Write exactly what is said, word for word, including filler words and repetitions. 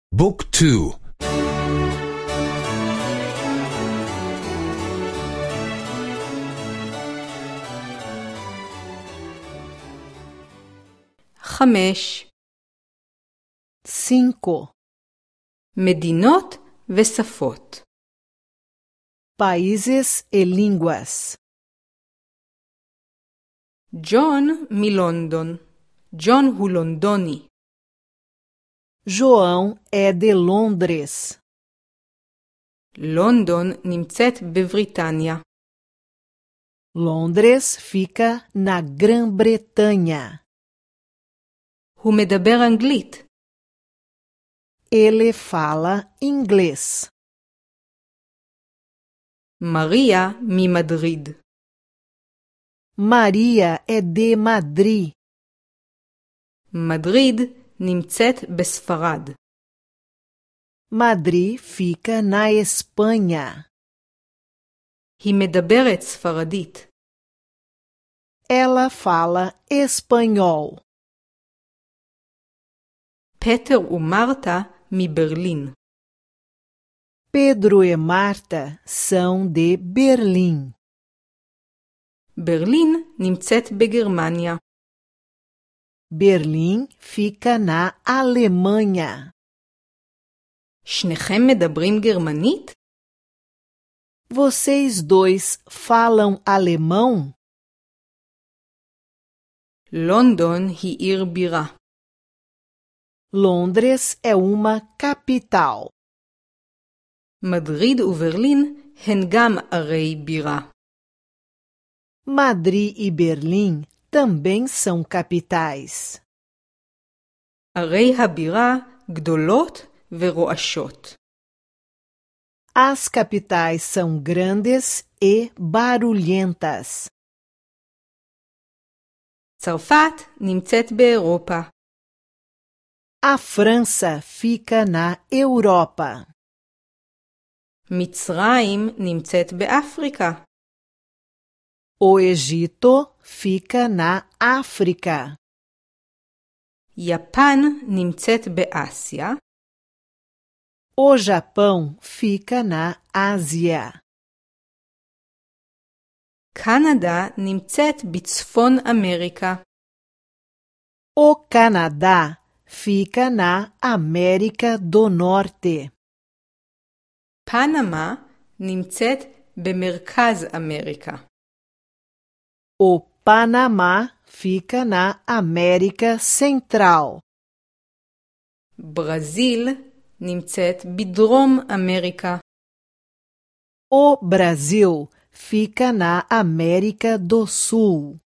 بوك تو. חמש. Cinco. מדינות ושפות. Países e línguas. ג'ון מלונדון. ג'ון הוא לונדוני. João é de Londres. לונדון נמצאת בבריטניה. Londres fica na Grã-Bretanha. הוא מדבר אנגלית. Ele fala inglês. מריה ממדריד. Maria é de Madrid. מדריד נמצאת בספרד. Madrid fica na Espanha. היא מדברת ספרדית. Ela fala espanhol. פטר ומרתה מברלין. Pedro e Marta são de Berlim. ברלין נמצאת בגרמניה. Berlim fica na Alemanha. שניכם מדברים גרמנית? Vocês dois falam alemão? לונדון היא עיר בירה. Londres é uma capital. מדריד וברלין הן גם ערי בירה. Madrid e Berlim também são capitais. ערי הבירה גדולות ורועשות. As capitais são grandes e barulhentas. צרפת נמצאת באירופה. A França fica na Europa. מצרים נמצאת באפריקה. O Egito fica na África. יפן נמצאת באסיה. O Japão fica na Ásia. קנדה נמצאת בצפון אמריקה. O Canadá fica na América do Norte. פנמה נמצאת במרכז אמריקה. O Panamá fica na América Central. ברזיל נמצאת בדרום אמריקה. O Brasil fica na América do Sul.